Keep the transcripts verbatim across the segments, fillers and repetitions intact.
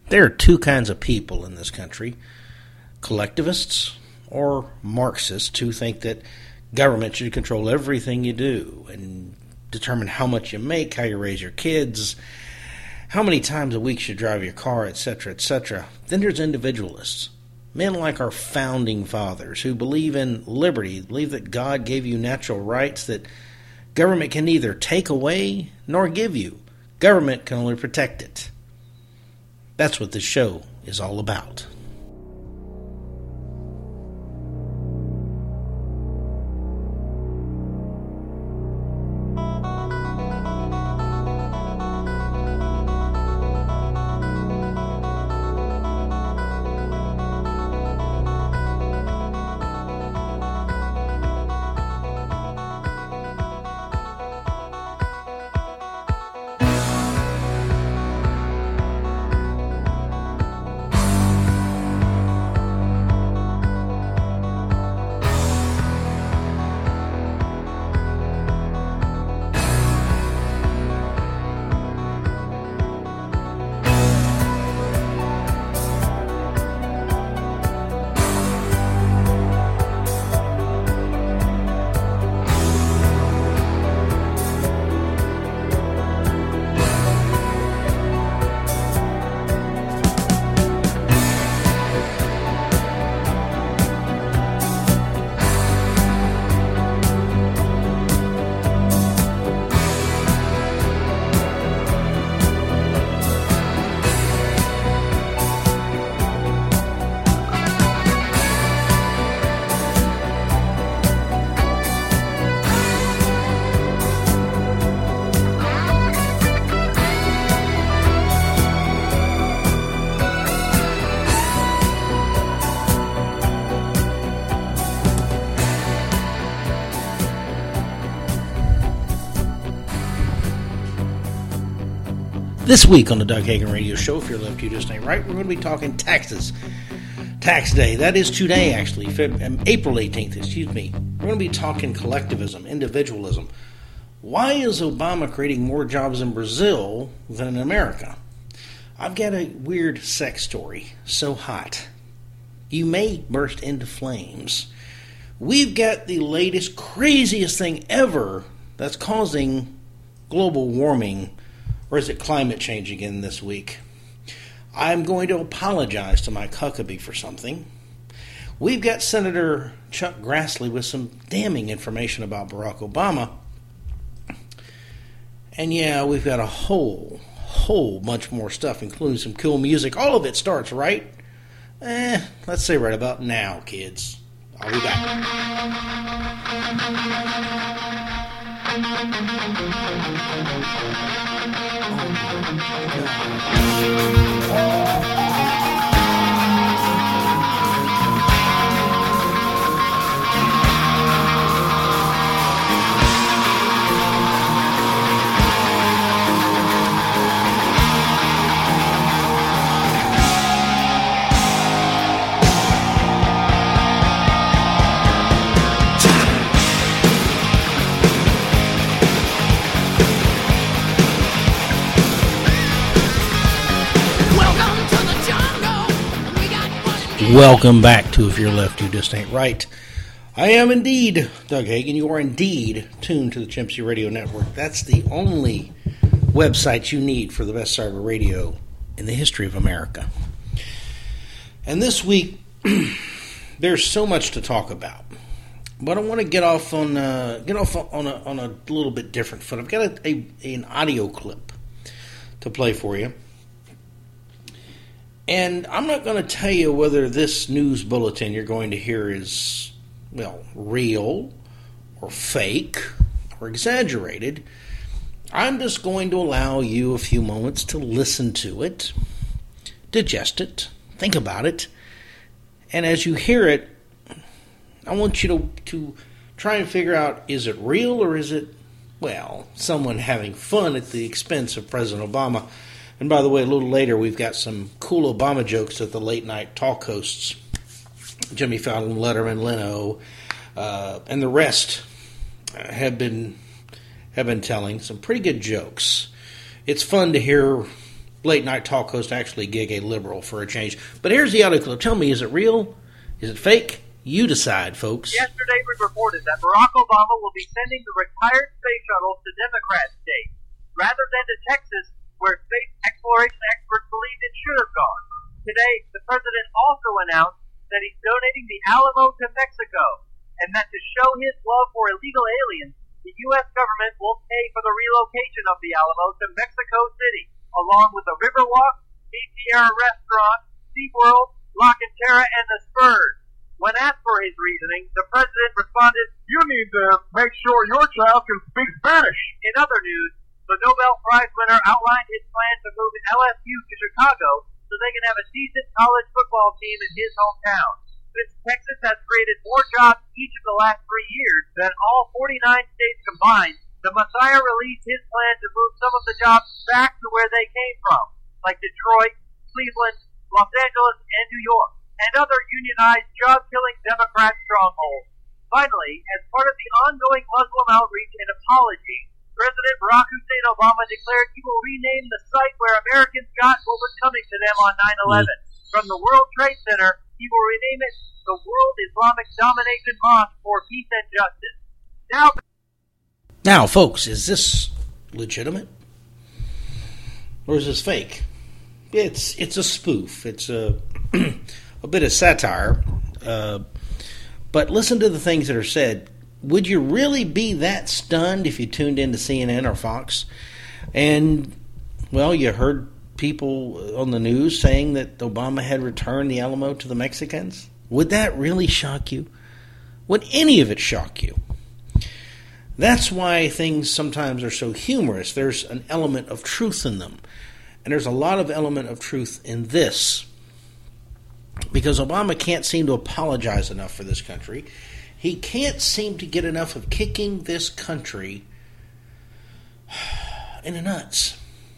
There are two kinds of people in this country, collectivists or Marxists, who think that government should control everything you do and determine how much you make, how you raise your kids, how many times a week you should drive your car, et cetera, et cetera. Then there's individualists, men like our founding fathers who believe in liberty, believe that God gave you natural rights that government can neither take away nor give you. Government can only protect it. That's what this show is all about. This week on the Doug Hagen Radio Show, if you're left, you just ain't right, we're going to be talking taxes. Tax Day. That is today, actually. February, April eighteenth, excuse me. We're going to be talking collectivism, individualism. Why is Obama creating more jobs in Brazil than in America? I've got a weird sex story. So hot. You may burst into flames. We've got the latest, craziest thing ever that's causing global warming. Or is it climate change again this week? I'm going to apologize to Mike Huckabee for something. We've got Senator Chuck Grassley with some damning information about Barack Obama. And yeah, we've got a whole, whole bunch more stuff, including some cool music. All of it starts right, eh, let's say right about now, kids. I'll be back. Welcome back to If You're Left, You Just Ain't Right. I am indeed Doug Hagen. You are indeed tuned to the Chimpsy Radio Network. That's the only website you need for the best cyber radio in the history of America. And this week, there's so much to talk about. But I want to get off on uh, get off on a, on a little bit different foot. I've got a, a, an audio clip to play for you. And I'm not going to tell you whether this news bulletin you're going to hear is, well, real or fake or exaggerated. I'm just going to allow you a few moments to listen to it, digest it, think about it, and as you hear it, I want you to, to try and figure out, is it real or is it, well, someone having fun at the expense of President Obama? And by the way, a little later, we've got some cool Obama jokes that the late-night talk hosts, Jimmy Fallon, Letterman, Leno, uh, and the rest uh, have been have been telling some pretty good jokes. It's fun to hear late night talk host actually gig a liberal for a change. But here's the audio clip. Tell me, is it real? Is it fake? You decide, folks. Yesterday we reported that Barack Obama will be sending the retired space shuttle to Democrat states, rather than to Texas, where space exploration experts believed it should have gone. Today, the president also announced that he's donating the Alamo to Mexico, and that to show his love for illegal aliens, the U S government will pay for the relocation of the Alamo to Mexico City, along with the Riverwalk, Mi Tierra Restaurant, SeaWorld, La Cantera, and the Spurs. When asked for his reasoning, the president responded, "You need to make sure your child can speak Spanish." In other news, the Nobel Prize winner outlined his plan to move L S U to Chicago so they can have a decent college football team in his hometown. Since Texas has created more jobs each of the last three years than all forty-nine states combined, the Messiah released his plan to move some of the jobs back to where they came from, like Detroit, Cleveland, Los Angeles, and New York, and other unionized, job-killing Democrat strongholds. Finally, as part of the ongoing Muslim outreach and apology, President Barack Hussein Obama declared he will rename the site where Americans got what was coming to them on nine eleven. From the World Trade Center, he will rename it the World Islamic Domination Mosque for Peace and Justice. Now, now, folks, is this legitimate? Or is this fake? It's it's a spoof. It's a a bit of satire. Uh, but listen to the things that are said. Would you really be that stunned if you tuned into C N N or Fox? And, well, you heard people on the news saying that Obama had returned the Alamo to the Mexicans? Would that really shock you? Would any of it shock you? That's why things sometimes are so humorous. There's an element of truth in them. And there's a lot of element of truth in this. Because Obama can't seem to apologize enough for this country. He can't seem to get enough of kicking this country in the nuts.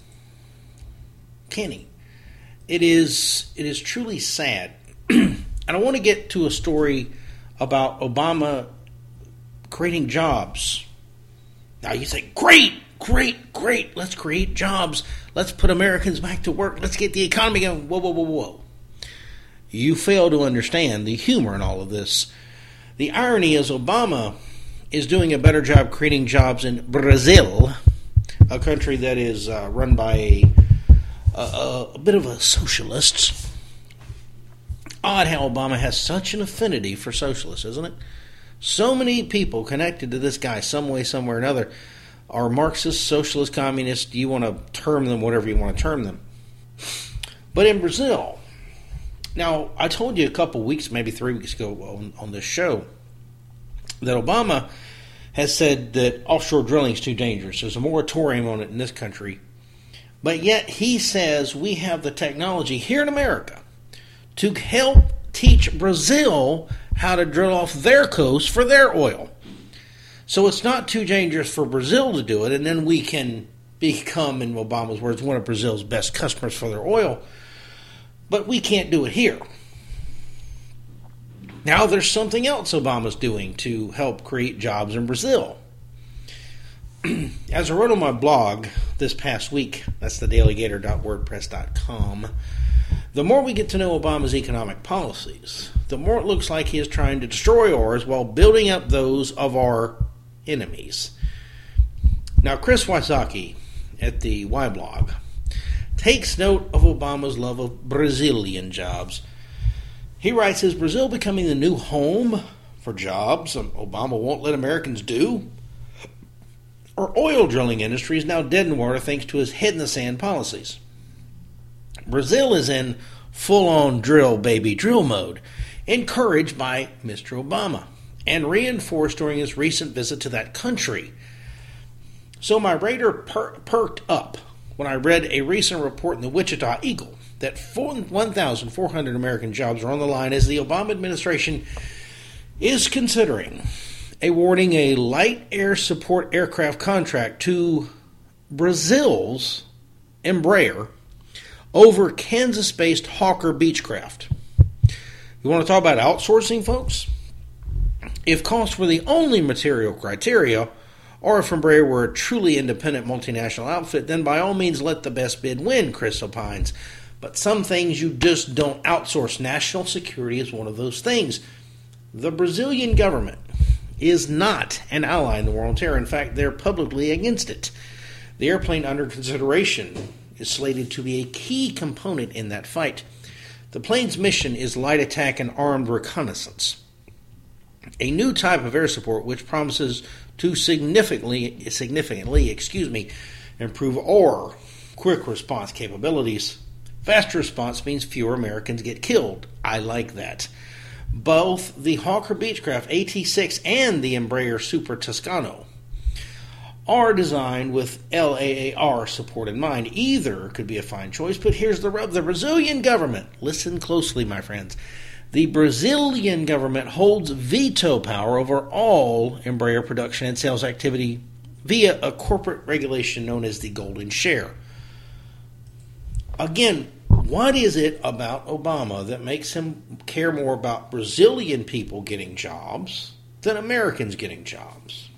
Can he? It is, it is truly sad. And I want to get to a story about Obama creating jobs. Now you say, great, great, great. Let's create jobs. Let's put Americans back to work. Let's get the economy going. Whoa, whoa, whoa, whoa. You fail to understand the humor in all of this. The irony is Obama is doing a better job creating jobs in Brazil, a country that is uh, run by a, a, a bit of a socialist. Odd how Obama has such an affinity for socialists, isn't it? So many people connected to this guy some way, somewhere, or another are Marxist, socialist, communist. You want to term them whatever you want to term them. But in Brazil, now I told you a couple weeks, maybe three weeks ago on, on this show, that Obama has said that offshore drilling is too dangerous. There's a moratorium on it in this country. But yet he says we have the technology here in America to help teach Brazil how to drill off their coast for their oil. So it's not too dangerous for Brazil to do it, and then we can become, in Obama's words, one of Brazil's best customers for their oil. But we can't do it here. Now there's something else Obama's doing to help create jobs in Brazil. As I wrote on my blog this past week, that's the daily gator dot wordpress dot com, the more we get to know Obama's economic policies, the more it looks like he is trying to destroy ours while building up those of our enemies. Now, Chris Wysocki at the Y-Blog takes note of Obama's love of Brazilian jobs. He writes, is Brazil becoming the new home for jobs Obama won't let Americans do? Our oil drilling industry is now dead in the water thanks to his head-in-the-sand policies. Brazil is in full-on drill, baby, drill mode, encouraged by Mister Obama, and reinforced during his recent visit to that country. So my radar per- perked up when I read a recent report in the Wichita Eagle that one thousand four hundred American jobs are on the line as the Obama administration is considering awarding a light air support aircraft contract to Brazil's Embraer over Kansas-based Hawker Beechcraft. You want to talk about outsourcing, folks? If costs were the only material criteria, Or if Embraer were a truly independent multinational outfit, then by all means let the best bid win, Chris opines. But some things you just don't outsource. National security is one of those things. The Brazilian government is not an ally in the war on terror. In fact, they're publicly against it. The airplane under consideration is slated to be a key component in that fight. The plane's mission is light attack and armed reconnaissance, a new type of air support which promises to significantly, significantly, excuse me, improve our quick response capabilities. Faster response means fewer Americans get killed. I like that. Both the Hawker Beechcraft A T six and the Embraer Super Toscano are designed with L A A R support in mind. Either could be a fine choice, but here's the rub. The Brazilian government, listen closely, my friends, the Brazilian government holds veto power over all Embraer production and sales activity via a corporate regulation known as the Golden Share. Again, what is it about Obama that makes him care more about Brazilian people getting jobs than Americans getting jobs?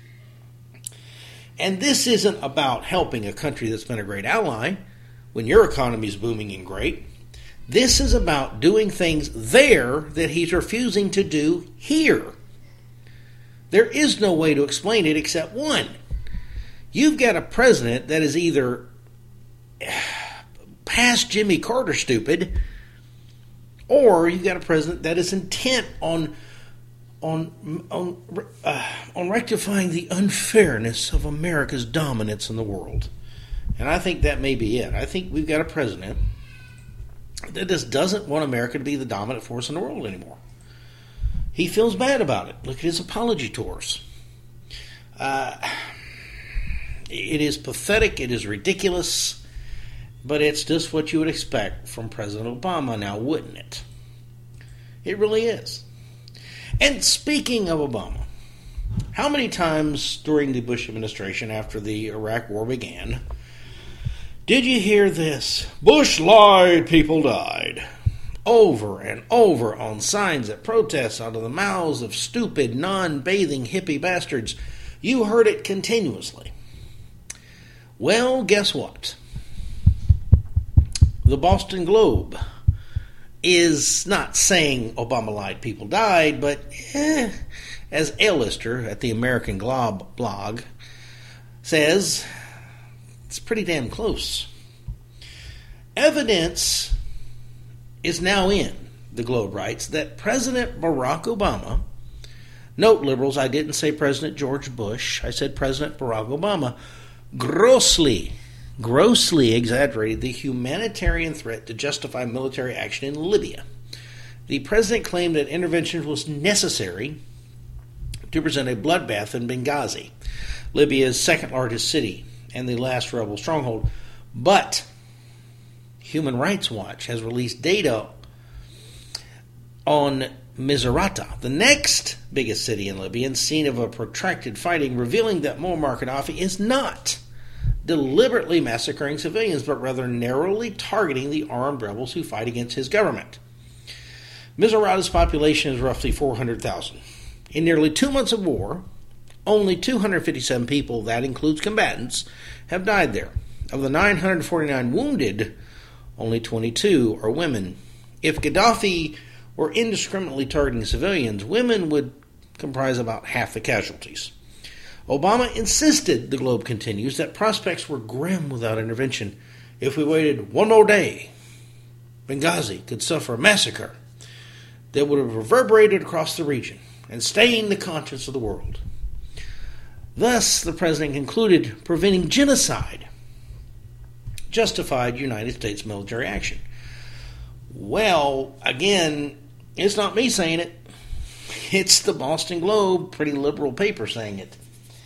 And this isn't about helping a country that's been a great ally when your economy is booming and great. This is about doing things there that he's refusing to do here. There is no way to explain it except one. You've got a president that is either past Jimmy Carter stupid, or you've got a president that is intent on on on uh, on rectifying the unfairness of America's dominance in the world. And I think that may be it. I think we've got a president that just doesn't want America to be the dominant force in the world anymore. He feels bad about it. Look at his apology tours. Uh, it is pathetic. It is ridiculous. But it's just what you would expect from President Obama now, wouldn't it? It really is. And speaking of Obama, how many times during the Bush administration after the Iraq War began did you hear this? Bush lied, people died. Over and over on signs at protests out of the mouths of stupid, non-bathing hippie bastards. You heard it continuously. Well, guess what? The Boston Globe is not saying Obama lied, people died, but eh, as A-lister at the American Globe blog says, it's pretty damn close. Evidence is now in, the Globe writes, that President Barack Obama, note liberals, I didn't say President George Bush, I said President Barack Obama, grossly, grossly exaggerated the humanitarian threat to justify military action in Libya. The president claimed that intervention was necessary to prevent a bloodbath in Benghazi, Libya's second largest city and the last rebel stronghold. But Human Rights Watch has released data on Misrata, the next biggest city in Libya and scene of a protracted fighting, revealing that Muammar Gaddafi is not deliberately massacring civilians, but rather narrowly targeting the armed rebels who fight against his government. Misrata's population is roughly four hundred thousand. In nearly two months of war, only two hundred fifty-seven people, that includes combatants, have died there. Of the nine hundred forty-nine wounded, only twenty-two are women. If Gaddafi were indiscriminately targeting civilians, women would comprise about half the casualties. Obama insisted, the Globe continues, that prospects were grim without intervention. If we waited one more day, Benghazi could suffer a massacre that would have reverberated across the region and stained the conscience of the world. Thus, the president concluded, preventing genocide justified United States military action. Well, again, it's not me saying it. It's the Boston Globe, pretty liberal paper, saying it.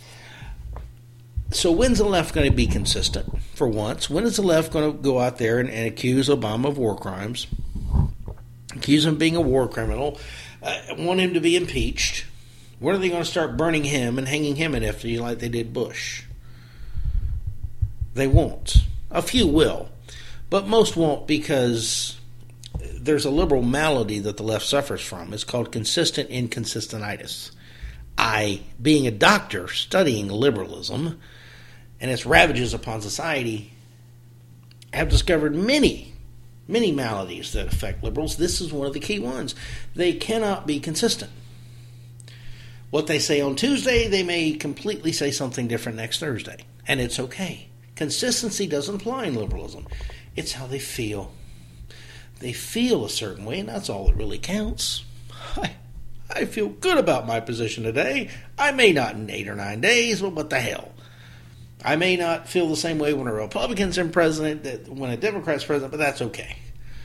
So when's the left going to be consistent, for once? When is the left going to go out there and, and accuse Obama of war crimes, accuse him of being a war criminal, uh, want him to be impeached? When are they going to start burning him and hanging him in effigy like they did Bush? They won't. A few will, but most won't, because there's a liberal malady that the left suffers from. It's called consistent inconsistentitis. I, being a doctor studying liberalism and its ravages upon society, have discovered many, many maladies that affect liberals. This is one of the key ones. They cannot be consistent. What they say on Tuesday, they may completely say something different next Thursday, and it's okay. Consistency doesn't apply in liberalism. It's how they feel. They feel a certain way, and that's all that really counts. I, I feel good about my position today. I may not in eight or nine days, but what the hell? I may not feel the same way when a Republican's in president, that when a Democrat's president, but that's okay.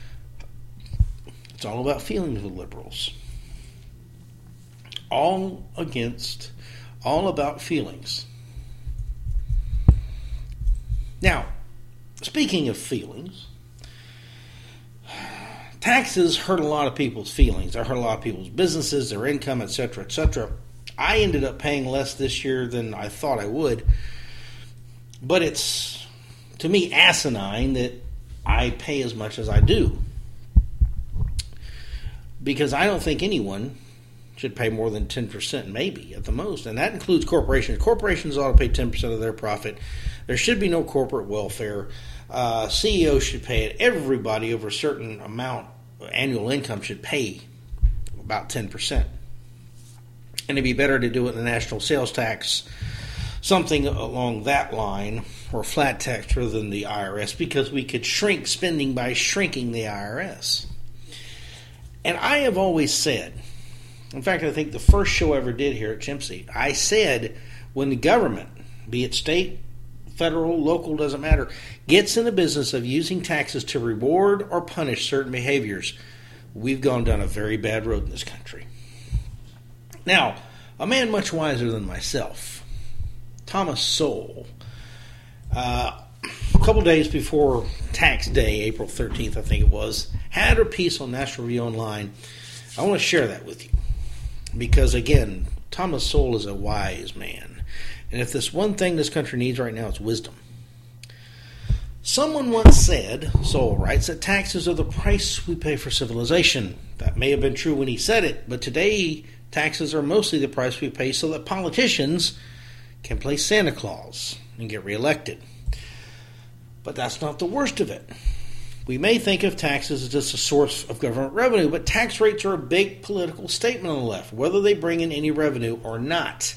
It's all about feelings with liberals. All against, all about feelings. Now, speaking of feelings, taxes hurt a lot of people's feelings. They hurt a lot of people's businesses, their income, et cetera, et cetera. I ended up paying less this year than I thought I would. But it's, to me, asinine that I pay as much as I do. Because I don't think anyone should pay more than ten percent, maybe, at the most. And that includes corporations. Corporations ought to pay ten percent of their profit. There should be no corporate welfare. Uh, C E Os should pay it. Everybody over a certain amount of annual income should pay about ten percent. And it'd be better to do it in the national sales tax, something along that line, or flat tax rather than the I R S, because we could shrink spending by shrinking the I R S. And I have always said, in fact, I think the first show I ever did here at Chimsey, I said when the government, be it state, federal, local, doesn't matter, gets in the business of using taxes to reward or punish certain behaviors, we've gone down a very bad road in this country. Now, a man much wiser than myself, Thomas Sowell, uh, a couple days before tax day, April thirteenth, I think it was, had a piece on National Review Online. I want to share that with you because, again, Thomas Sowell is a wise man. And if there's one thing this country needs right now, it's wisdom. Someone once said, Sowell writes, that taxes are the price we pay for civilization. That may have been true when he said it, but today taxes are mostly the price we pay so that politicians can play Santa Claus and get reelected. But that's not the worst of it. We may think of taxes as just a source of government revenue, but tax rates are a big political statement on the left, whether they bring in any revenue or not.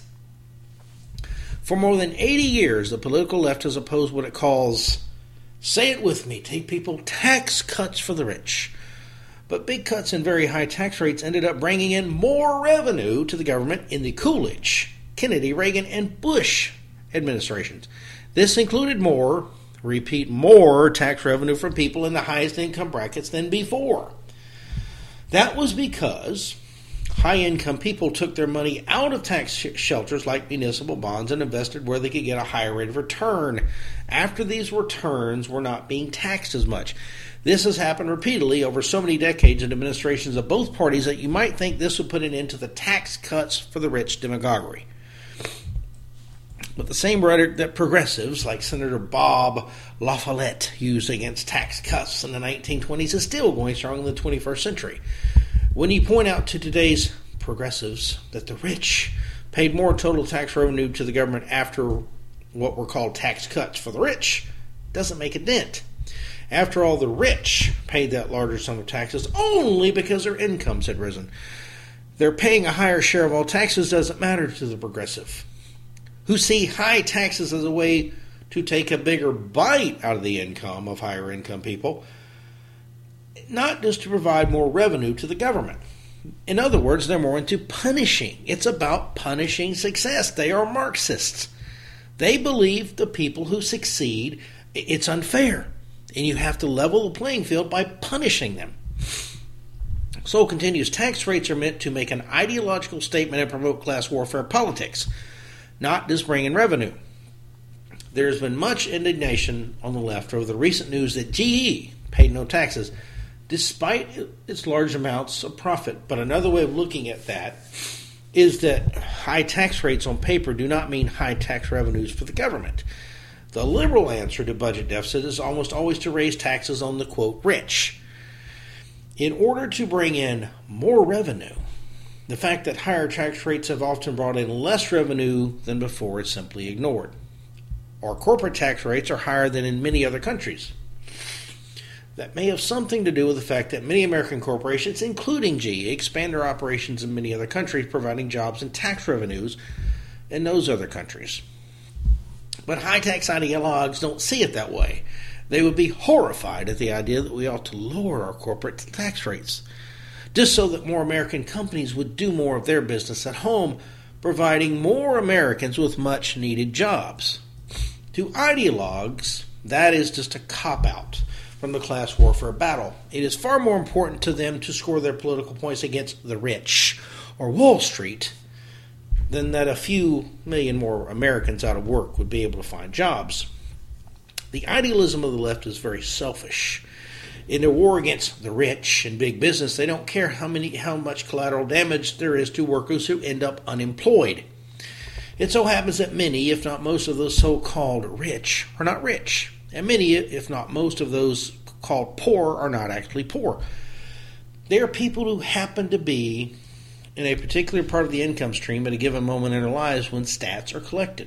For more than eighty years, the political left has opposed what it calls, say it with me, take people, tax cuts for the rich. But big cuts and very high tax rates ended up bringing in more revenue to the government in the Coolidge, Kennedy, Reagan, and Bush administrations. This included more, repeat, more tax revenue from people in the highest income brackets than before. That was because high-income people took their money out of tax sh- shelters like municipal bonds and invested where they could get a higher rate of return after these returns were not being taxed as much. This has happened repeatedly over so many decades in administrations of both parties that you might think this would put an end to the tax cuts for the rich demagoguery. But the same rhetoric that progressives like Senator Bob La Follette used against tax cuts in the nineteen twenties is still going strong in the twenty-first century. When you point out to today's progressives that the rich paid more total tax revenue to the government after what were called tax cuts for the rich, doesn't make a dent. After all, the rich paid that larger sum of taxes only because their incomes had risen. Their paying a higher share of all taxes doesn't matter to the progressive, who see high taxes as a way to take a bigger bite out of the income of higher income people, not just to provide more revenue to the government. In other words, they're more into punishing. It's about punishing success. They are Marxists. They believe the people who succeed, it's unfair, and you have to level the playing field by punishing them. So continues, tax rates are meant to make an ideological statement and promote class warfare politics, not just bring in revenue. There has been much indignation on the left over the recent news that G E paid no taxes, despite its large amounts of profit. But another way of looking at that is that high tax rates on paper do not mean high tax revenues for the government. The liberal answer to budget deficit is almost always to raise taxes on the, quote, rich. In order to bring in more revenue, The fact that higher tax rates have often brought in less revenue than before is simply ignored. Our corporate tax rates are higher than in many other countries. That may have something to do with the fact that many American corporations, including G E, expand their operations in many other countries, providing jobs and tax revenues in those other countries. But high-tax ideologues don't see it that way. They would be horrified at the idea that we ought to lower our corporate tax rates, just so that more American companies would do more of their business at home, providing more Americans with much-needed jobs. To ideologues, that is just a cop-out from the class warfare battle. It is far more important to them to score their political points against the rich or Wall Street than that a few million more Americans out of work would be able to find jobs. The idealism of the left is very selfish. In their war against the rich and big business, they don't care how many, how much collateral damage there is to workers who end up unemployed. It so happens that many, if not most of those so-called rich, are not rich. And many, if not most of those called poor, are not actually poor. They are people who happen to be in a particular part of the income stream at a given moment in their lives when stats are collected.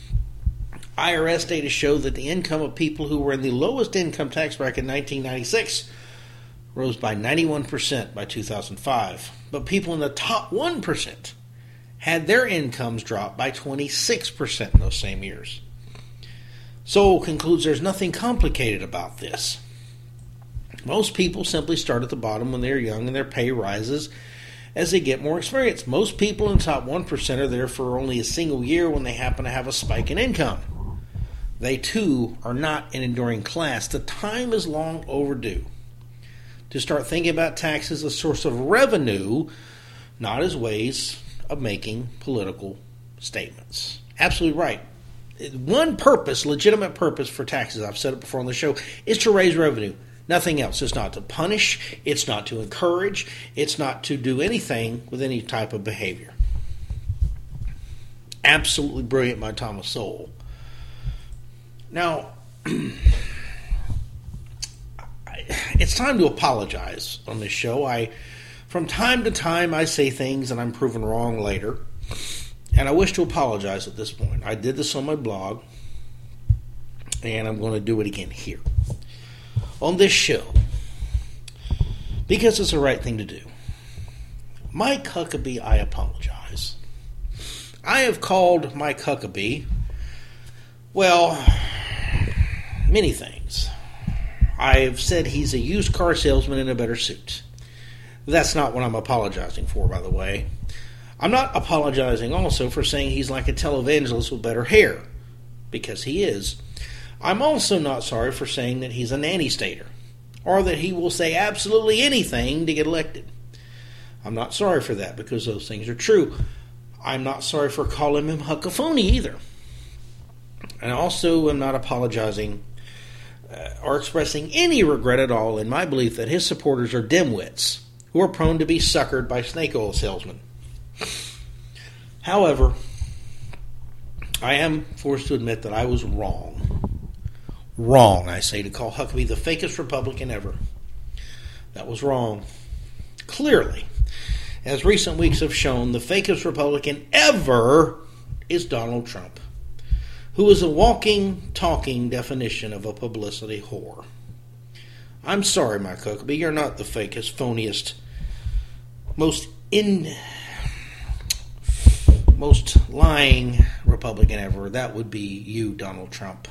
I R S data show that the income of people who were in the lowest income tax bracket in nineteen ninety-six rose by ninety-one percent by two thousand five, but people in the top one percent had their incomes drop by twenty-six percent in those same years. So concludes there's nothing complicated about this. Most people simply start at the bottom when they're young and their pay rises as they get more experience. Most people in the top one percent are there for only a single year when they happen to have a spike in income. They too are not an enduring class. The time is long overdue to start thinking about taxes as a source of revenue, not as ways of making political statements. Absolutely right. One purpose, legitimate purpose for taxes, I've said it before on the show, is to raise revenue. Nothing else. It's not to punish. It's not to encourage. It's not to do anything with any type of behavior. Absolutely brilliant by Thomas Sowell. Now, it's time to apologize on this show. I, from time to time, I say things and I'm proven wrong later. And I wish to apologize at this point. I did this on my blog, and I'm going to do it again here on this show because it's the right thing to do. Mike Huckabee, I apologize. I have called Mike Huckabee, well, many things. I've said he's a used car salesman in a better suit. That's not what I'm apologizing for, by the way. I'm not apologizing also for saying he's like a televangelist with better hair, because he is. I'm also not sorry for saying that he's a nanny-stater, or that he will say absolutely anything to get elected. I'm not sorry for that, because those things are true. I'm not sorry for calling him huckaphony either. And also am not apologizing uh, or expressing any regret at all in my belief that his supporters are dimwits who are prone to be suckered by snake oil salesmen. However, I am forced to admit that I was wrong. Wrong, I say, to call Huckabee the fakest Republican ever. That was wrong. Clearly, as recent weeks have shown, the fakest Republican ever is Donald Trump, who is a walking, talking definition of a publicity whore. I'm sorry, Mike Huckabee, you're not the fakest, phoniest, most in... most lying Republican ever. That would be you, Donald Trump.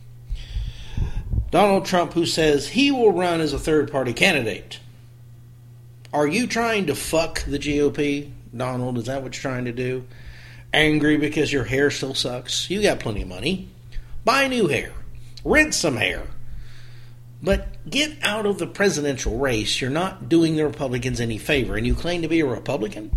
Donald Trump, who says he will run as a third-party candidate. Are you trying to fuck the G O P, Donald? Is that what you're trying to do? Angry because your hair still sucks? You got plenty of money. Buy new hair. Rent some hair. But get out of the presidential race. You're not doing the Republicans any favor. And you claim to be a Republican?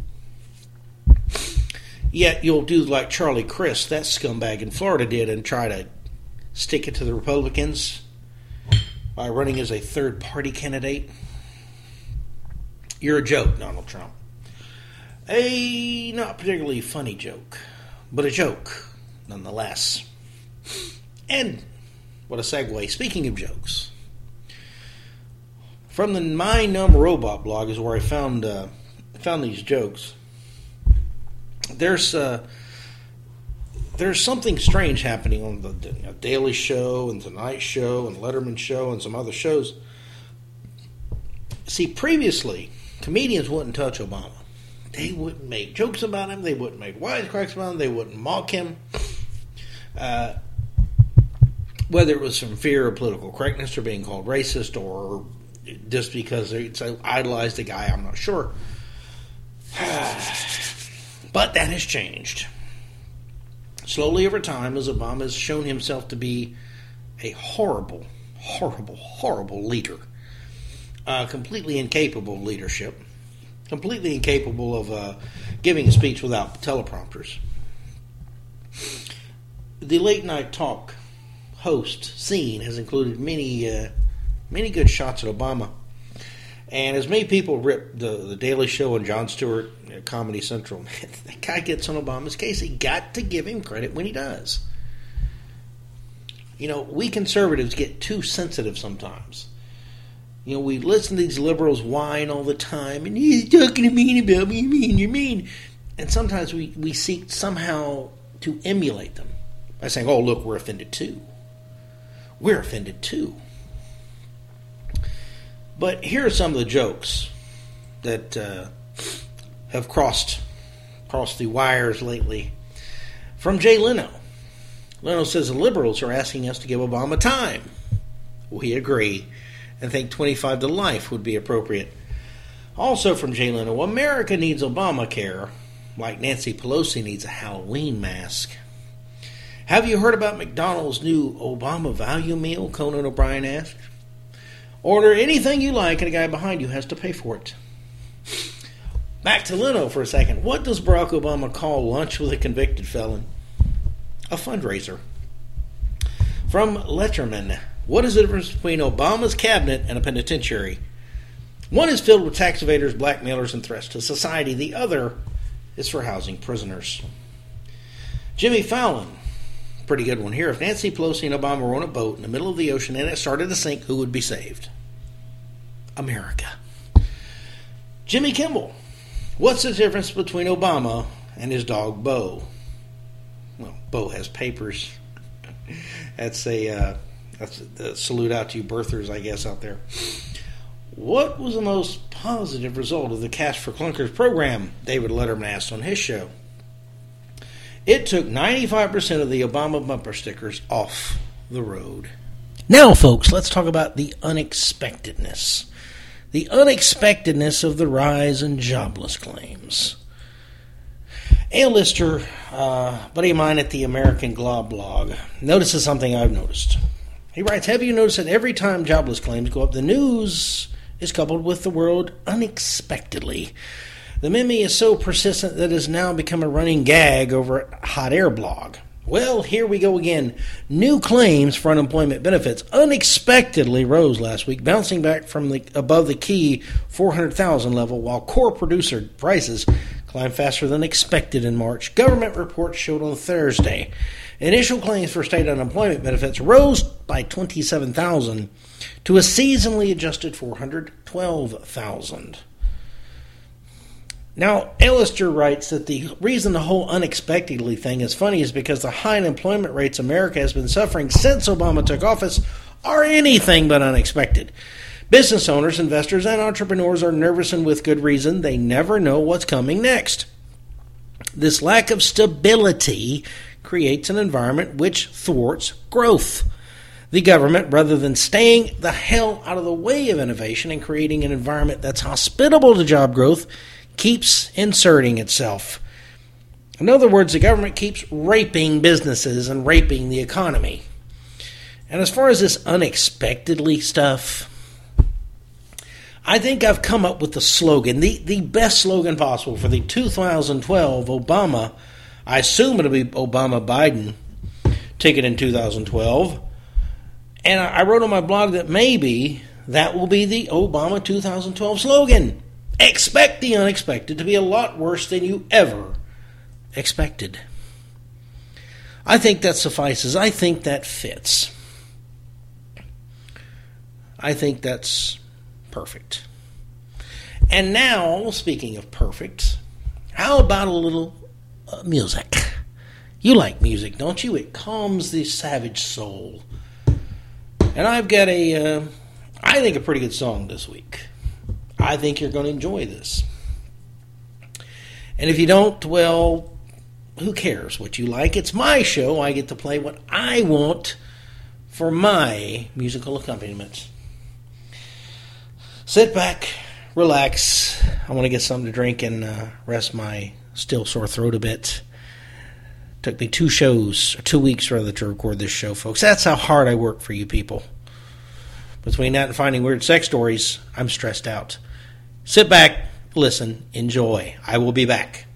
Yet you'll do like Charlie Crist, that scumbag in Florida, did, and try to stick it to the Republicans by running as a third-party candidate. You're a joke, Donald Trump. A not particularly funny joke, but a joke, nonetheless. And what a segue. Speaking of jokes, from the My Numb Robot blog is where I found uh, found these jokes. there's uh, there's something strange happening on the, the you know, Daily Show and Tonight Show and Letterman Show and some other shows. See, previously, comedians wouldn't touch Obama. They wouldn't make jokes about him. They wouldn't make wisecracks about him. They wouldn't mock him. Uh, whether it was from fear of political correctness or being called racist or just because they so idolized the guy, I'm not sure. But that has changed. Slowly over time, as Obama has shown himself to be a horrible, horrible, horrible leader. Uh, completely incapable of leadership. Completely incapable of uh, giving a speech without teleprompters. The late night talk host scene has included many uh, many good shots at Obama. And as many people rip the, the Daily Show and Jon Stewart, uh, Comedy Central, that guy gets on Obama's case. He got to give him credit when he does. You know, we conservatives get too sensitive sometimes. You know, we listen to these liberals whine all the time, and he's talking to me about me, you mean, you mean. And sometimes we, we seek somehow to emulate them by saying, oh, look, we're offended too. We're offended too. But here are some of the jokes that uh, have crossed, crossed the wires lately. From Jay Leno. Leno says the liberals are asking us to give Obama time. We agree. And think twenty-five to life would be appropriate. Also from Jay Leno, America needs Obamacare like Nancy Pelosi needs a Halloween mask. Have you heard about McDonald's new Obama value meal? Conan O'Brien asked. Order anything you like and a guy behind you has to pay for it. Back to Leno for a second. What does Barack Obama call lunch with a convicted felon? A fundraiser. From Letterman. What is the difference between Obama's cabinet and a penitentiary? One is filled with tax evaders, blackmailers, and threats to society. The other is for housing prisoners. Jimmy Fallon, pretty good one here. If Nancy Pelosi and Obama were on a boat in the middle of the ocean and it started to sink, who would be saved? America. Jimmy Kimmel, what's the difference between Obama and his dog Bo? Well, Bo has papers. That's a... Uh, That's a salute out to you birthers, I guess, out there. What was the most positive result of the Cash for Clunkers program? David Letterman asked on his show. It took ninety-five percent of the Obama bumper stickers off the road. Now, folks, let's talk about the unexpectedness. The unexpectedness of the rise in jobless claims. A-lister, uh, buddy of mine at the American Glob blog, notices something I've noticed. He writes, have you noticed that every time jobless claims go up, the news is coupled with the word unexpectedly? The meme is so persistent that it has now become a running gag over at Hot Air blog. Well, here we go again. New claims for unemployment benefits unexpectedly rose last week, bouncing back from the above the key four hundred thousand level, while core producer prices climbed faster than expected in March. Government reports showed on Thursday. Initial claims for state unemployment benefits rose by twenty-seven thousand to a seasonally adjusted four hundred twelve thousand. Now, A-lister writes that the reason the whole unexpectedly thing is funny is because the high unemployment rates America has been suffering since Obama took office are anything but unexpected. Business owners, investors, and entrepreneurs are nervous, and with good reason. They never know what's coming next. This lack of stability creates an environment which thwarts growth. The government, rather than staying the hell out of the way of innovation and creating an environment that's hospitable to job growth, keeps inserting itself. In other words, the government keeps raping businesses and raping the economy. And as far as this unexpectedly stuff, I think I've come up with the slogan, the, the best slogan possible for the two thousand twelve Obama, I assume it'll be Obama-Biden ticket in two thousand twelve. And I wrote on my blog that maybe that will be the Obama two thousand twelve slogan. Expect the unexpected to be a lot worse than you ever expected. I think that suffices. I think that fits. I think that's perfect. And now, speaking of perfect, how about a little uh, music. You like music, don't you? It calms the savage soul. And I've got a, uh, I think, a pretty good song this week. I think you're going to enjoy this. And if you don't, well, who cares what you like? It's my show. I get to play what I want for my musical accompaniment. Sit back, relax. I want to get something to drink and uh, rest my still sore throat a bit. Took me two shows, or two weeks rather, to record this show, folks. That's how hard I work for you people. Between that and finding weird sex stories, I'm stressed out. Sit back, listen, enjoy. I will be back.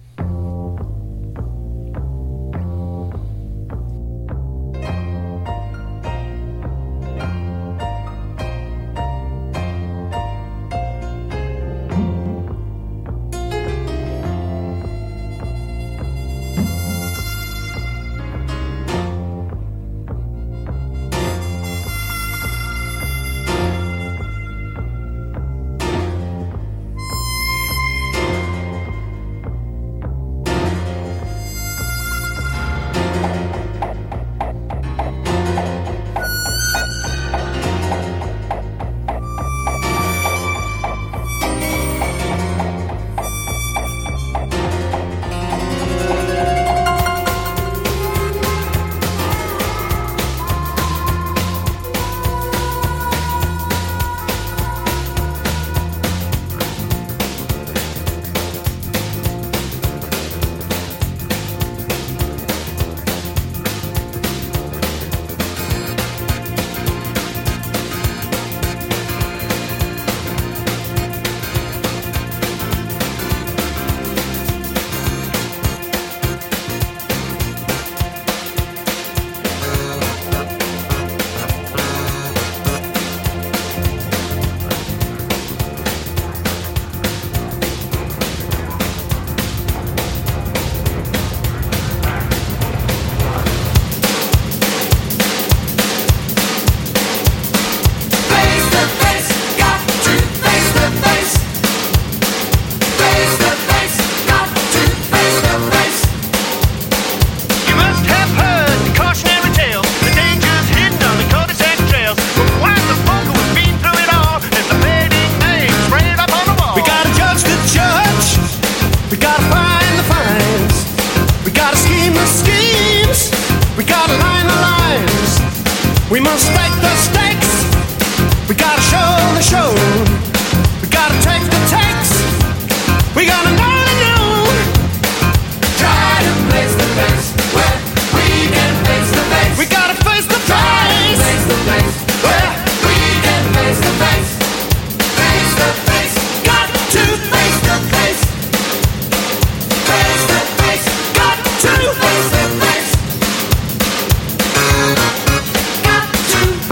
We must stake the stakes. We gotta show the show. We gotta take the takes. We gotta know the known. Try to place the face where we can face the face. We gotta face the face. Face the face where we can face the face. Face the face. Got to face the face. Face the face. Got to face the face. Got to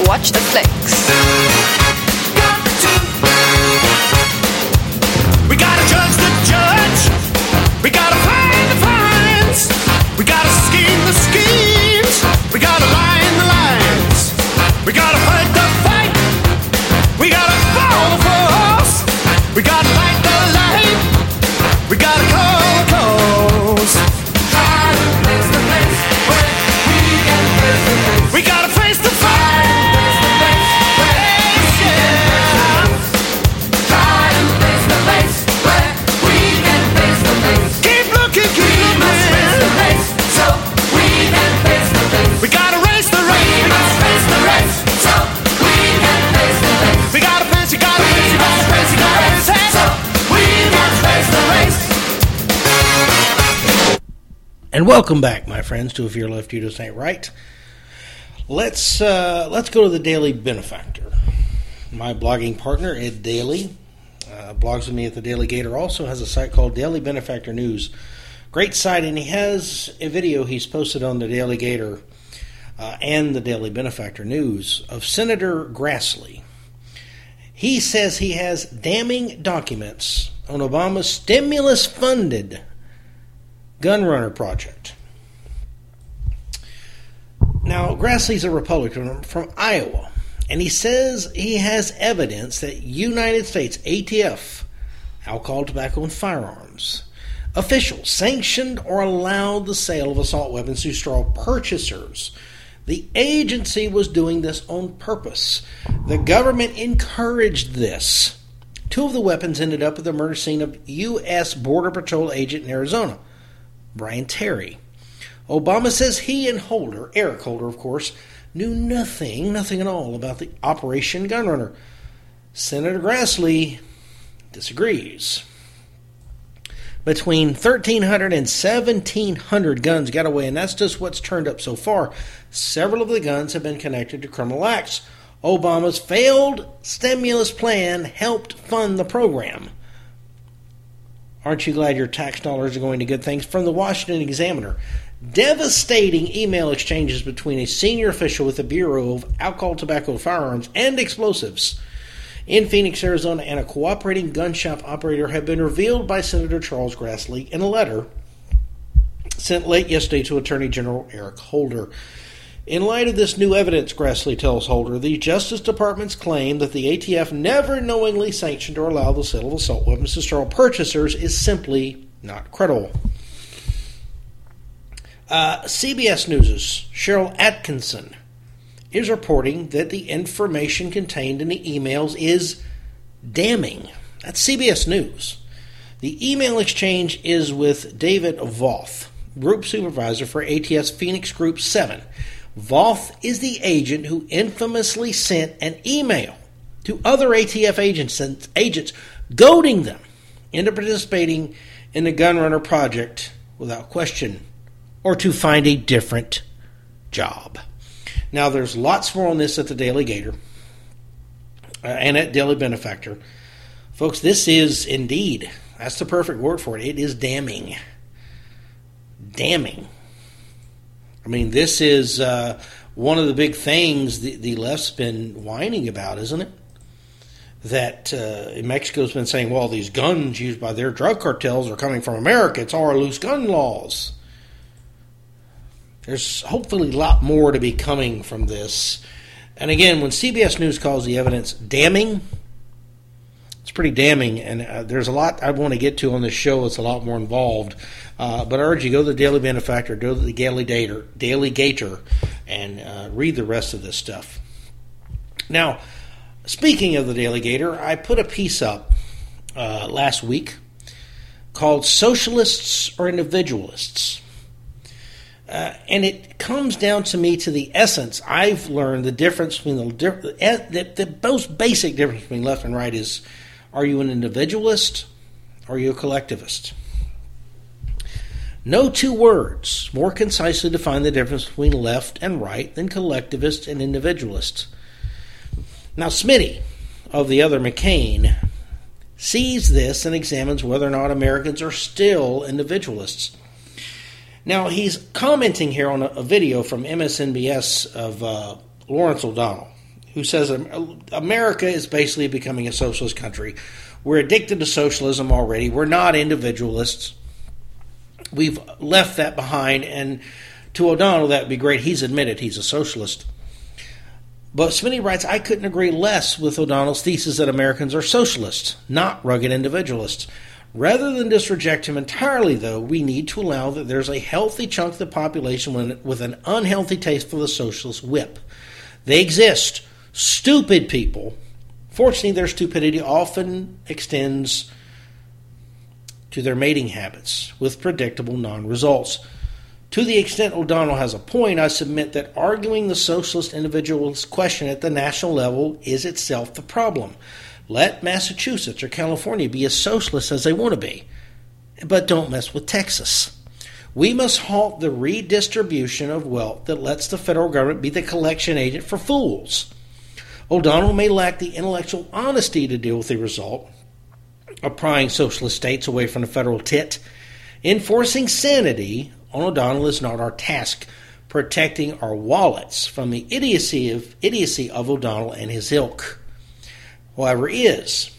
watch the flicks. Got to. We gotta judge the judge. We gotta find the fines. We gotta scheme the schemes. We gotta line the lines. We gotta fight the fight. We gotta follow the force. We gotta light the light. We gotta call the calls. Try to place the place where we can face the face. We gotta face the fight. Face, yeah. Try to face the place where we can face the face. Keep looking, keep we looking. Must face the race so we can face the face. We gotta race the race. We must face the race so we can face the face. We gotta face, you gotta face, you gotta face, you gotta face it. So we must face the race. And welcome back, my friends, to If Your Left You Just Ain't Right. Let's uh, let's go to the Daily Benefactor. My blogging partner, Ed Daly, uh, blogs with me at the Daily Gator, also has a site called Daily Benefactor News. Great site, and he has a video he's posted on the Daily Gator uh, and the Daily Benefactor News of Senator Grassley. He says he has damning documents on Obama's stimulus-funded gun runner project. Now, Grassley's a Republican from Iowa, and he says he has evidence that United States A T F, alcohol, tobacco, and firearms, officials sanctioned or allowed the sale of assault weapons to straw purchasers. The agency was doing this on purpose. The government encouraged this. Two of the weapons ended up at the murder scene of U S Border Patrol agent in Arizona, Brian Terry. Obama says he and Holder, Eric Holder, of course, knew nothing, nothing at all about the Operation Gunrunner. Senator Grassley disagrees. Between thirteen hundred and seventeen hundred guns got away, and that's just what's turned up so far. Several of the guns have been connected to criminal acts. Obama's failed stimulus plan helped fund the program. Aren't you glad your tax dollars are going to good things? From the Washington Examiner, devastating email exchanges between a senior official with the Bureau of Alcohol, Tobacco, Firearms, and Explosives in Phoenix, Arizona, and a cooperating gun shop operator have been revealed by Senator Charles Grassley in a letter sent late yesterday to Attorney General Eric Holder. In light of this new evidence, Grassley tells Holder, the Justice Department's claim that the A T F never knowingly sanctioned or allowed the sale of assault weapons to straw purchasers is simply not credible. Uh, C B S News' Cheryl Atkinson is reporting that the information contained in the emails is damning. That's C B S News. The email exchange is with David Voth, Group Supervisor for A T F's Phoenix Group seven. Voth is the agent who infamously sent an email to other A T F agents, agents goading them into participating in the Gunrunner project without question, or to find a different job. Now, there's lots more on this at the Daily Gator uh, and at Daily Benefactor. Folks, this is indeed, that's the perfect word for it, it is damning. Damning. I mean, this is uh, one of the big things the, the left's been whining about, isn't it? That uh, Mexico's been saying, well, these guns used by their drug cartels are coming from America. It's our loose gun laws. There's hopefully a lot more to be coming from this. And again, when C B S News calls the evidence damning, it's pretty damning. And uh, there's a lot I want to get to on this show. It's a lot more involved. Uh, but I urge you, go to the Daily Benefactor, go to the Daily Gator, Daily Gator and uh, read the rest of this stuff. Now, speaking of the Daily Gator, I put a piece up uh, last week called Socialists or Individualists. Uh, and it comes down to me to the essence. I've learned the difference between the, the, the most basic difference between left and right is, are you an individualist or are you a collectivist? No two words more concisely define the difference between left and right than collectivist and individualist. Now, Smitty, of the other McCain, sees this and examines whether or not Americans are still individualists. Now, he's commenting here on a, a video from M S N B S of uh, Lawrence O'Donnell. who says America is basically becoming a socialist country. We're addicted to socialism already. We're not individualists. We've left that behind, and to O'Donnell, that would be great. He's admitted he's a socialist. But Smitty writes, I couldn't agree less with O'Donnell's thesis that Americans are socialists, not rugged individualists. Rather than just reject him entirely, though, we need to allow that there's a healthy chunk of the population with an unhealthy taste for the socialist whip. They exist. Stupid people. Fortunately, their stupidity often extends to their mating habits with predictable non-results. To the extent O'Donnell has a point, I submit that arguing the socialist individualist question at the national level is itself the problem. Let Massachusetts or California be as socialist as they want to be, but don't mess with Texas. We must halt the redistribution of wealth that lets the federal government be the collection agent for fools. O'Donnell may lack the intellectual honesty to deal with the result of prying socialist states away from the federal tit. Enforcing sanity on O'Donnell is not our task. Protecting our wallets from the idiocy of idiocy of O'Donnell and his ilk, however, is.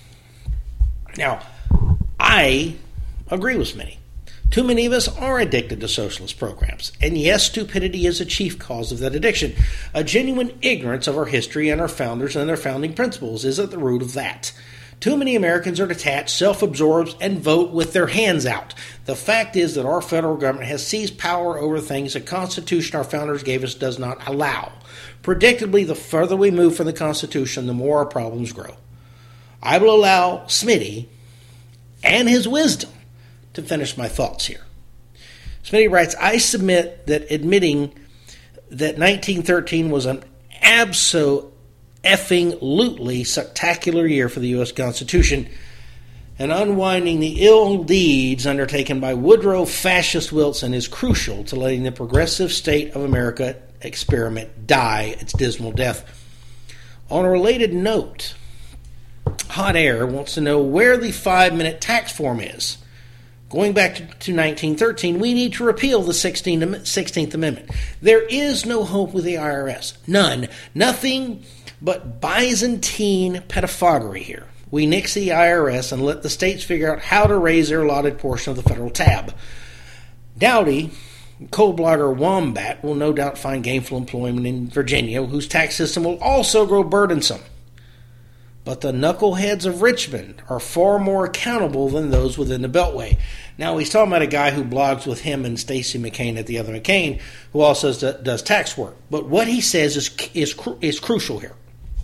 Now, I agree with Smitty. Too many of us are addicted to socialist programs, and yes, stupidity is a chief cause of that addiction. A genuine ignorance of our history and our founders and their founding principles is at the root of that. Too many Americans are detached, self-absorbed, and vote with their hands out. The fact is that our federal government has seized power over things the Constitution our founders gave us does not allow. Predictably, the further we move from the Constitution, the more our problems grow. I will allow Smitty and his wisdom to finish my thoughts here. Smitty writes, I submit that admitting that nineteen thirteen was an absolute effing-lutely spectacular year for the U S Constitution, and unwinding the ill deeds undertaken by Woodrow Fascist Wilson is crucial to letting the progressive state of America experiment die its dismal death. On a related note, Hot Air wants to know where the five-minute tax form is. Going back to, to nineteen thirteen, we need to repeal the sixteenth Amendment. There is no hope with the I R S. None. Nothing but Byzantine pettifoggery here. We nix the I R S and let the states figure out how to raise their allotted portion of the federal tab. Dowdy, coal blogger Wombat, will no doubt find gainful employment in Virginia, whose tax system will also grow burdensome. But the knuckleheads of Richmond are far more accountable than those within the Beltway. Now, he's talking about a guy who blogs with him and Stacey McCain at the other McCain, who also does, does tax work. But what he says is, is, is crucial here.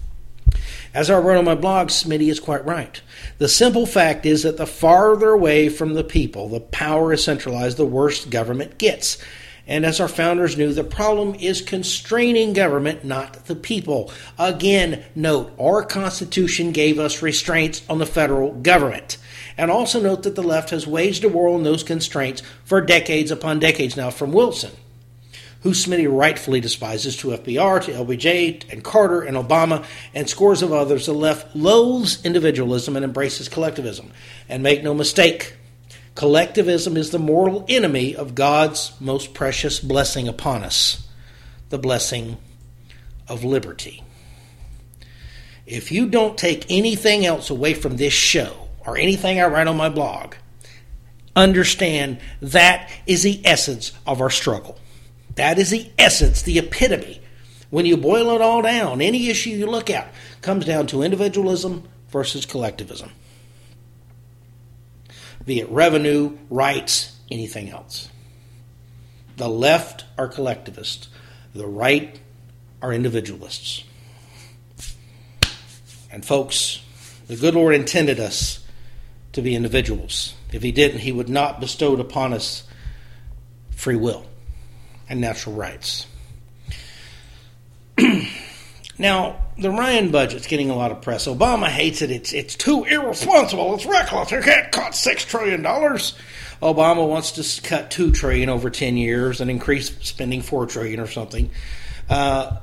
As I wrote on my blog, Smitty is quite right. The simple fact is that the farther away from the people the power is centralized, the worse government gets. And as our founders knew, the problem is constraining government, not the people. Again, note, our Constitution gave us restraints on the federal government. And also note that the left has waged a war on those constraints for decades upon decades now, from Wilson, who Smitty rightfully despises, to F B R, to L B J, and Carter, and Obama, and scores of others. The left loathes individualism and embraces collectivism. And make no mistake, collectivism is the mortal enemy of God's most precious blessing upon us, the blessing of liberty. If you don't take anything else away from this show, or anything I write on my blog, understand that is the essence of our struggle. That is the essence, the epitome. When you boil it all down, any issue you look at comes down to individualism versus collectivism. Be it revenue, rights, anything else. The left are collectivists. The right are individualists. And folks, the good Lord intended us to be individuals. If he didn't, he would not bestow upon us free will and natural rights. Now, the Ryan budget's getting a lot of press. Obama hates it. It's it's too irresponsible. It's reckless. You can't cut six trillion dollars. Obama wants to cut two trillion dollars over ten years and increase spending four trillion dollars or something. Uh,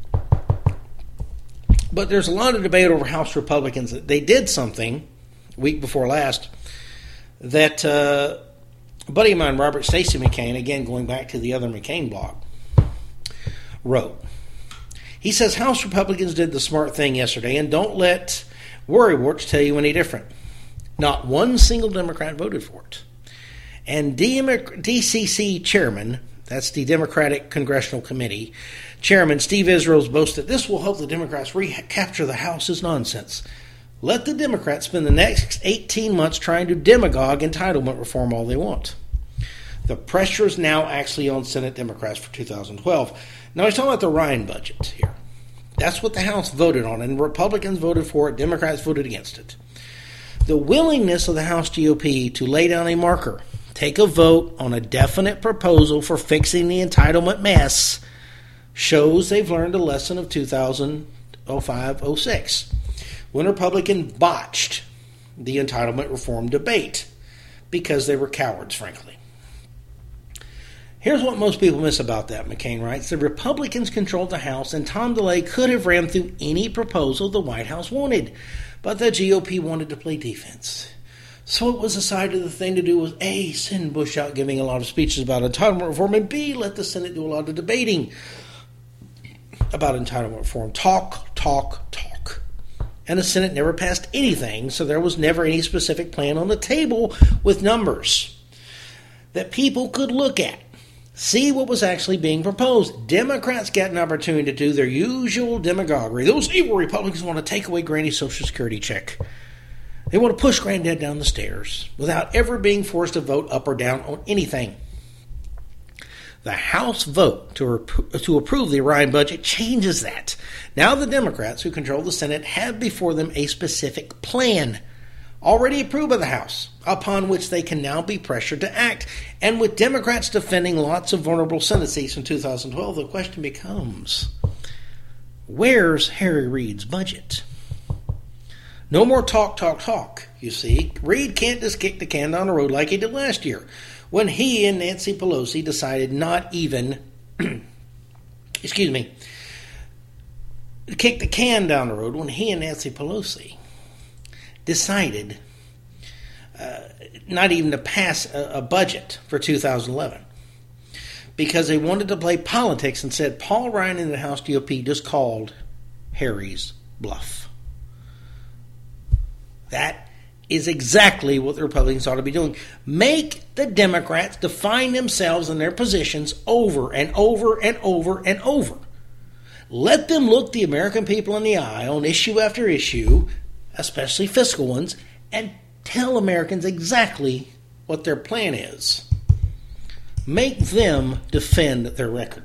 but there's a lot of debate over House Republicans. They did something week before last that uh, a buddy of mine, Robert Stacey McCain, again going back to the other McCain blog, wrote. He says House Republicans did the smart thing yesterday, and don't let worrywarts tell you any different. Not one single Democrat voted for it. And D C C Chairman, that's the Democratic Congressional Committee, Chairman Steve Israel's boast that this will help the Democrats recapture the House is nonsense. Let the Democrats spend the next eighteen months trying to demagogue entitlement reform all they want. The pressure is now actually on Senate Democrats for two thousand twelve. Now, he's talking about the Ryan budget here. That's what the House voted on, and Republicans voted for it, Democrats voted against it. The willingness of the House G O P to lay down a marker, take a vote on a definite proposal for fixing the entitlement mess, shows they've learned a lesson of two thousand five oh six, when Republicans botched the entitlement reform debate because they were cowards, frankly. Here's what most people miss about that, McCain writes. The Republicans controlled the House, and Tom DeLay could have ran through any proposal the White House wanted, but the G O P wanted to play defense. So it was decided the thing to do was A, send Bush out giving a lot of speeches about entitlement reform, and B, let the Senate do a lot of debating about entitlement reform. Talk, talk, talk. And the Senate never passed anything, so there was never any specific plan on the table with numbers that people could look at, see what was actually being proposed. Democrats got an opportunity to do their usual demagoguery. Those evil Republicans want to take away Granny's Social Security check. They want to push Granddad down the stairs without ever being forced to vote up or down on anything. The House vote to, rep- to approve the Ryan budget changes that. Now the Democrats who control the Senate have before them a specific plan already approved by the House, upon which they can now be pressured to act. And with Democrats defending lots of vulnerable Senate seats in two thousand twelve, the question becomes, where's Harry Reid's budget? No more talk, talk, talk, you see. Reid can't just kick the can down the road like he did last year, when he and Nancy Pelosi decided not even, excuse me, to kick the can down the road when he and Nancy Pelosi decided uh, not even to pass a, a budget for two thousand eleven because they wanted to play politics and said Paul Ryan in the House G O P just called Harry's bluff. That is exactly what the Republicans ought to be doing. Make the Democrats define themselves and their positions over and over and over and over. Let them look the American people in the eye on issue after issue, especially fiscal ones, and tell Americans exactly what their plan is. Make them defend their record.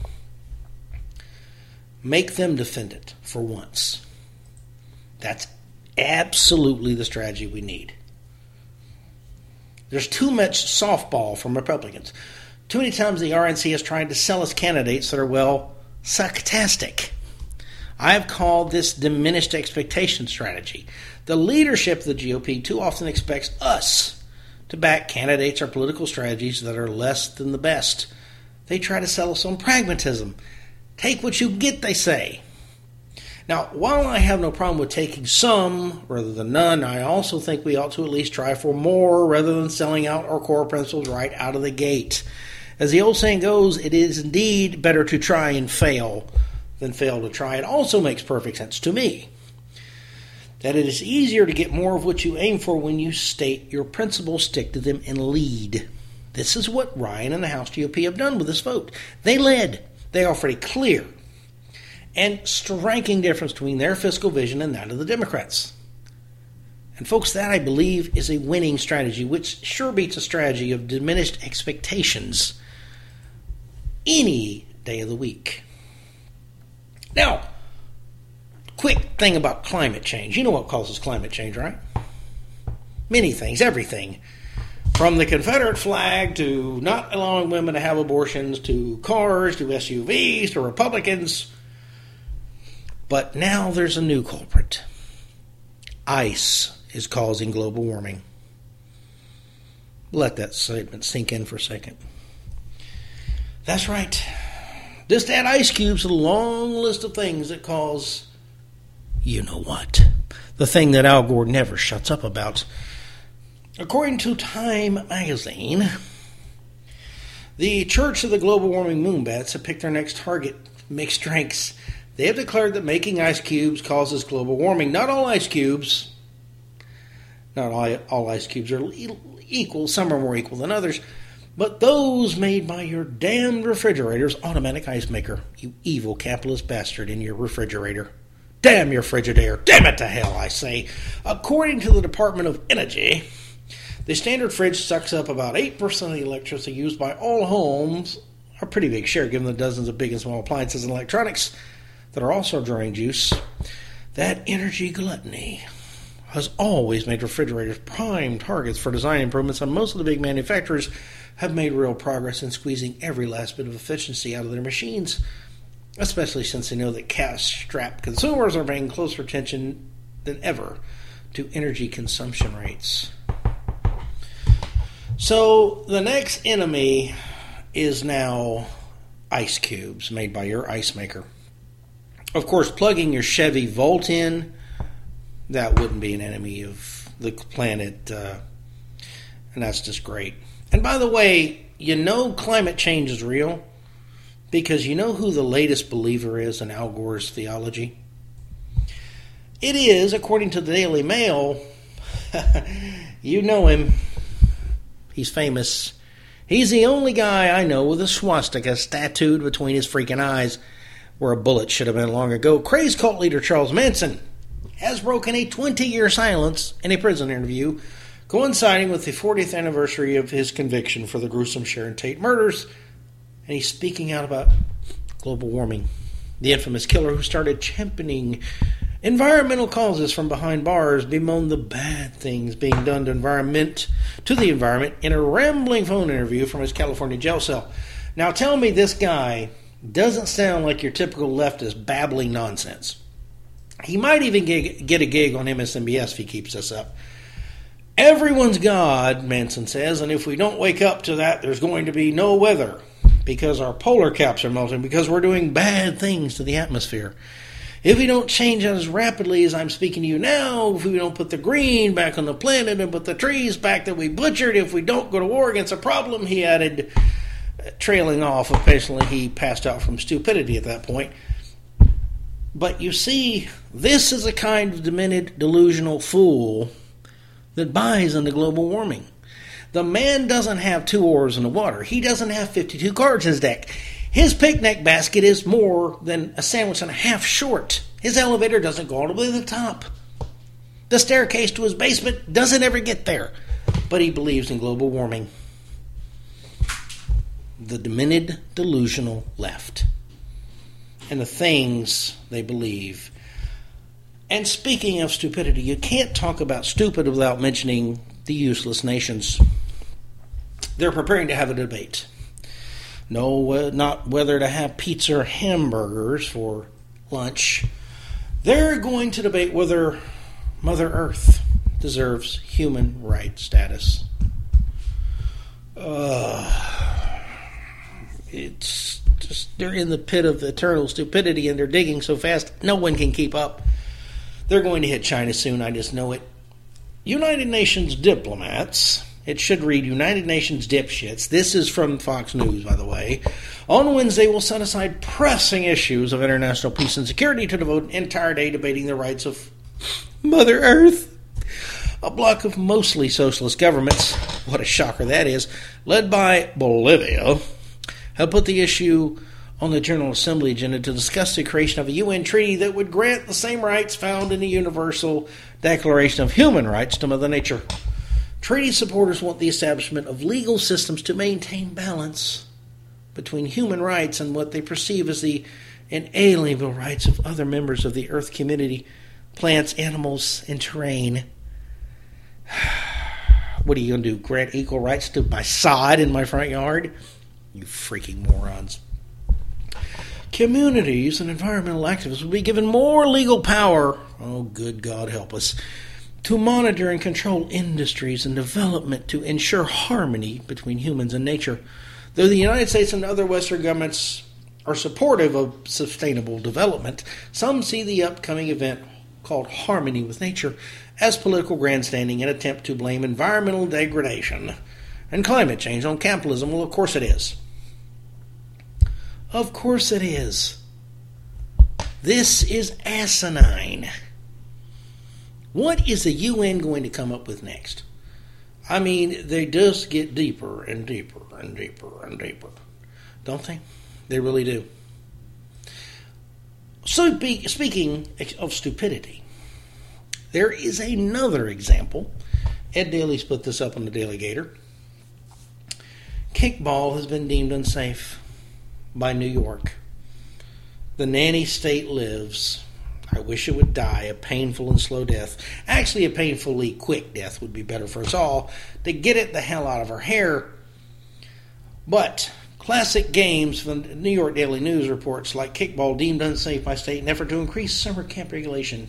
Make them defend it for once. That's absolutely the strategy we need. There's too much softball from Republicans. Too many times the R N C has tried to sell us candidates that are, well, sucktastic. I have called this diminished expectation strategy. The leadership of the G O P too often expects us to back candidates or political strategies that are less than the best. They try to sell us on pragmatism. Take what you get, they say. Now, while I have no problem with taking some rather than none, I also think we ought to at least try for more rather than selling out our core principles right out of the gate. As the old saying goes, it is indeed better to try and fail than fail to try. It also makes perfect sense to me that it is easier to get more of what you aim for when you state your principles, stick to them, and lead. This is what Ryan and the House G O P have done with this vote. They led. They offered a clear and striking difference between their fiscal vision and that of the Democrats. And folks, that I believe is a winning strategy, which sure beats a strategy of diminished expectations any day of the week. Now, quick thing about climate change. You know what causes climate change, right? Many things, everything. From the Confederate flag to not allowing women to have abortions to cars to S U Vs to Republicans. But now there's a new culprit. Ice is causing global warming. Let that statement sink in for a second. That's right. Just add ice cubes to the long list of things that cause, you know what, the thing that Al Gore never shuts up about. According to Time magazine, the Church of the Global Warming Moonbats have picked their next target, mixed drinks. They have declared that making ice cubes causes global warming. Not all ice cubes, not all, all ice cubes are equal. Some are more equal than others. But those made by your damned refrigerator's automatic ice maker, you evil capitalist bastard in your refrigerator. Damn your Frigidaire. Damn it to hell, I say. According to the Department of Energy, the standard fridge sucks up about eight percent of the electricity used by all homes, a pretty big share given the dozens of big and small appliances and electronics that are also drawing juice. That energy gluttony has always made refrigerators prime targets for design improvements, and most of the big manufacturers have made real progress in squeezing every last bit of efficiency out of their machines, especially since they know that cash-strapped consumers are paying closer attention than ever to energy consumption rates. So the next enemy is now ice cubes made by your ice maker. Of course, plugging your Chevy Volt in, that wouldn't be an enemy of the planet, uh, and that's just great. And by the way, you know climate change is real because you know who the latest believer is in Al Gore's theology? It is, according to the Daily Mail, you know him. He's famous. He's the only guy I know with a swastika tattooed between his freaking eyes where a bullet should have been long ago. Crazed cult leader Charles Manson has broken a twenty-year silence in a prison interview coinciding with the fortieth anniversary of his conviction for the gruesome Sharon Tate murders, and he's speaking out about global warming. The infamous killer who started championing environmental causes from behind bars bemoaned the bad things being done to environment to the environment in a rambling phone interview from his California jail cell. Now tell me this guy doesn't sound like your typical leftist babbling nonsense. He might even get, get a gig on M S N B S if he keeps this up. Everyone's God, Manson says, and if we don't wake up to that, there's going to be no weather because our polar caps are melting, because we're doing bad things to the atmosphere. If we don't change as rapidly as I'm speaking to you now, if we don't put the green back on the planet and put the trees back that we butchered, if we don't go to war against a problem, he added, trailing off. Apparently he passed out from stupidity at that point. But you see, this is a kind of demented, delusional fool that buys into global warming. The man doesn't have two oars in the water. He doesn't have fifty-two cards in his deck. His picnic basket is more than a sandwich and a half short. His elevator doesn't go all the way to the top. The staircase to his basement doesn't ever get there. But he believes in global warming. The demented, delusional left. And the things they believe. And speaking of stupidity, you can't talk about stupid without mentioning the useless nations. They're preparing to have a debate. No, uh, not whether to have pizza or hamburgers for lunch. They're going to debate whether Mother Earth deserves human rights status. Uh, it's just, they're in the pit of eternal stupidity and they're digging so fast no one can keep up. They're going to hit China soon, I just know it. United Nations diplomats, it should read United Nations dipshits, this is from Fox News, by the way, on Wednesday will set aside pressing issues of international peace and security to devote an entire day debating the rights of Mother Earth. A bloc of mostly socialist governments, what a shocker that is, led by Bolivia, have put the issue on the General Assembly agenda to discuss the creation of a U N treaty that would grant the same rights found in the Universal Declaration of Human Rights to Mother Nature. Treaty supporters want the establishment of legal systems to maintain balance between human rights and what they perceive as the inalienable rights of other members of the Earth community, plants, animals, and terrain. What are you going to do, grant equal rights to my sod in my front yard? You freaking morons. Communities and environmental activists will be given more legal power, oh good God help us, to monitor and control industries and development to ensure harmony between humans and nature. Though the United States and other Western governments are supportive of sustainable development, some see the upcoming event called Harmony with Nature as political grandstanding and attempt to blame environmental degradation and climate change on capitalism. Well, of course it is. Of course it is. This is asinine. What is the U N going to come up with next? I mean, they just get deeper and deeper and deeper and deeper. Don't they? They really do. So, be, speaking of stupidity, there is another example. Ed Daly put this up on the Daily Gator. Kickball has been deemed unsafe by New York. The nanny state lives. I wish it would die a painful and slow death. Actually, a painfully quick death would be better for us all to get it the hell out of our hair. But classic games from the New York Daily News reports like kickball deemed unsafe by state in effort to increase summer camp regulation.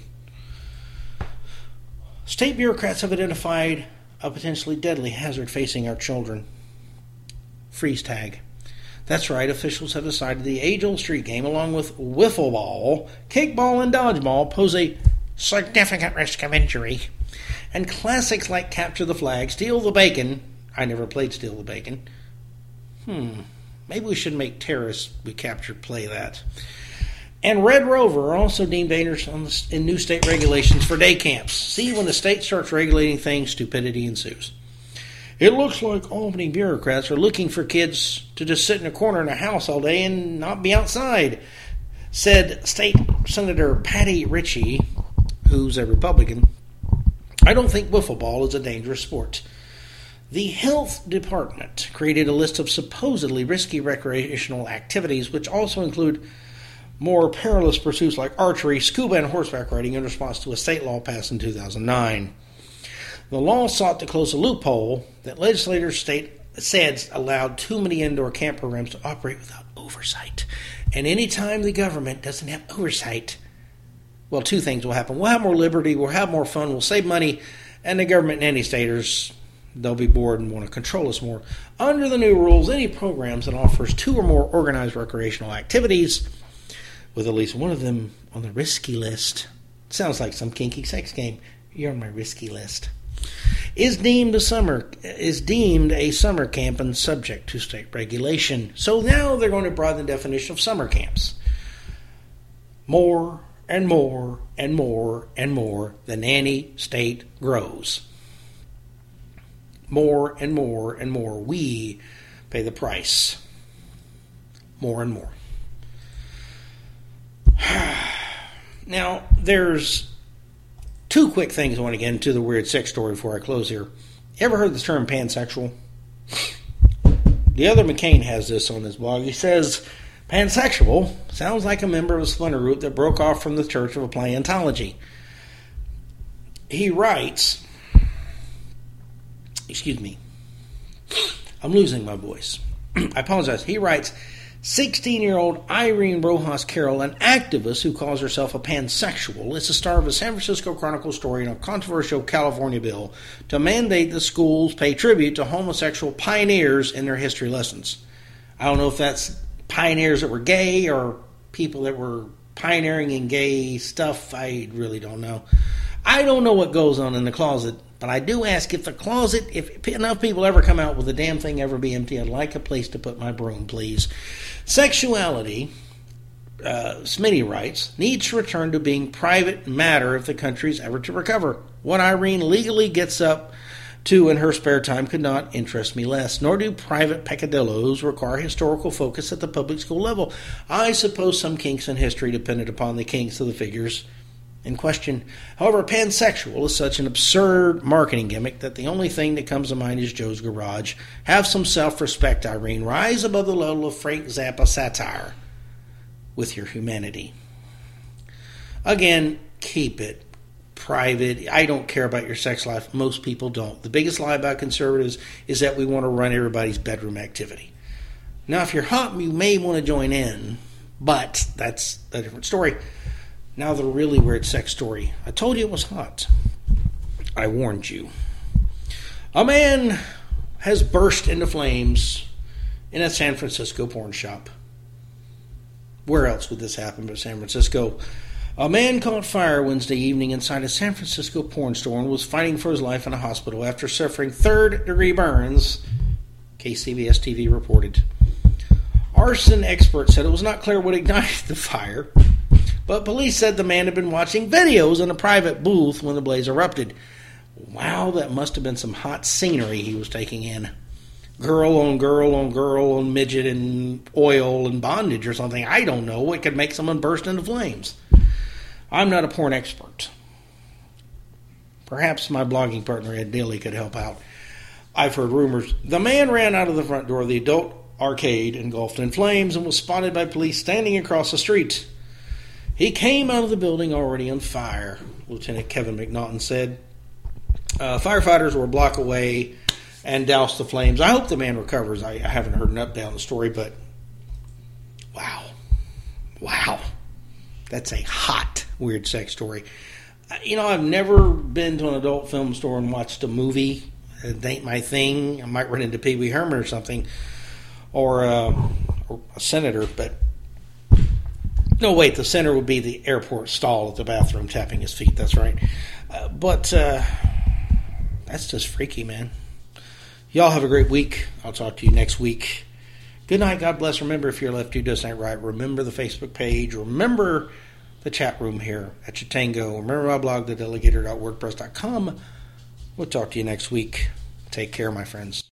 State bureaucrats have identified a potentially deadly hazard facing our children. Freeze tag. That's right, officials have decided the age-old street game, along with wiffle ball, kickball, and dodgeball, pose a significant risk of injury. And classics like Capture the Flag, Steal the Bacon, I never played Steal the Bacon. Hmm, maybe we should make Terrorists We Capture play that. And Red Rover are also deemed dangerous on the, in new state regulations for day camps. See, when the state starts regulating things, stupidity ensues. It looks like Albany bureaucrats are looking for kids to just sit in a corner in a house all day and not be outside, said State Senator Patty Ritchie, who's a Republican. I don't think wiffle ball is a dangerous sport. The Health Department created a list of supposedly risky recreational activities, which also include more perilous pursuits like archery, scuba, and horseback riding in response to a state law passed in two thousand nine. The law sought to close a loophole that legislators state said allowed too many indoor camp programs to operate without oversight. And any time the government doesn't have oversight, well, two things will happen. We'll have more liberty, we'll have more fun, we'll save money, and the government and nanny-staters, they'll be bored and want to control us more. Under the new rules, any programs that offers two or more organized recreational activities, with at least one of them on the risky list, sounds like some kinky sex game. You're on my risky list. Is deemed a summer is deemed a summer camp and subject to state regulation. So now they're going to broaden the definition of summer camps. More and more and more and more the nanny state grows. More and more and more we pay the price. More and more. Now there's two quick things I want to get into the weird sex story before I close here. Ever heard the term pansexual? The other McCain has this on his blog. He says, pansexual sounds like a member of a splinter group that broke off from the Church of Appliantology. He writes, excuse me, I'm losing my voice. I apologize. He writes, sixteen-year-old Irene Rojas Carroll, an activist who calls herself a pansexual, is the star of a San Francisco Chronicle story in a controversial California bill to mandate that schools pay tribute to homosexual pioneers in their history lessons. I don't know if that's pioneers that were gay or people that were pioneering in gay stuff. I really don't know. I don't know what goes on in the closet, but I do ask if the closet, if enough people ever come out, will the damn thing ever be empty? I'd like a place to put my broom, please. Sexuality, uh, Smitty writes, needs to return to being private matter if the country is ever to recover. What Irene legally gets up to in her spare time could not interest me less, nor do private peccadillos require historical focus at the public school level. I suppose some kinks in history depended upon the kinks of the figures in question. However, pansexual is such an absurd marketing gimmick that the only thing that comes to mind is Joe's Garage. Have some self-respect, Irene. Rise above the level of Frank Zappa satire with your humanity. Again, keep it private. I don't care about your sex life. Most people don't. The biggest lie about conservatives is that we want to run everybody's bedroom activity. Now, if you're hot, you may want to join in, but that's a different story. Now the really weird sex story. I told you it was hot. I warned you. A man has burst into flames in a San Francisco porn shop. Where else would this happen but San Francisco? A man caught fire Wednesday evening inside a San Francisco porn store and was fighting for his life in a hospital after suffering third-degree burns, K C B S T V reported. Arson experts said it was not clear what ignited the fire, But police said the man had been watching videos in a private booth when the blaze erupted. Wow, that must have been some hot scenery he was taking in. Girl on girl on girl on midget and oil and bondage or something. I don't know. It could make someone burst into flames. I'm not a porn expert. Perhaps my blogging partner Ed Daly could help out. I've heard rumors. The man ran out of the front door of the adult arcade engulfed in flames and was spotted by police standing across the street. He came out of the building already on fire, Lieutenant Kevin McNaughton said. Uh, firefighters were a block away and doused the flames. I hope the man recovers. I, I haven't heard an update on the story, but wow. Wow. That's a hot, weird sex story. You know, I've never been to an adult film store and watched a movie. It ain't my thing. I might run into Pee Wee Herman or something, or, uh, or a senator, but no, wait, the center would be the airport stall at the bathroom tapping his feet. That's right. Uh, but uh, that's just freaky, man. Y'all have a great week. I'll talk to you next week. Good night. God bless. Remember, if your left, you just ain't right. Remember the Facebook page. Remember the chat room here at Chatango. Remember my blog, the delegator dot wordpress dot com. We'll talk to you next week. Take care, my friends.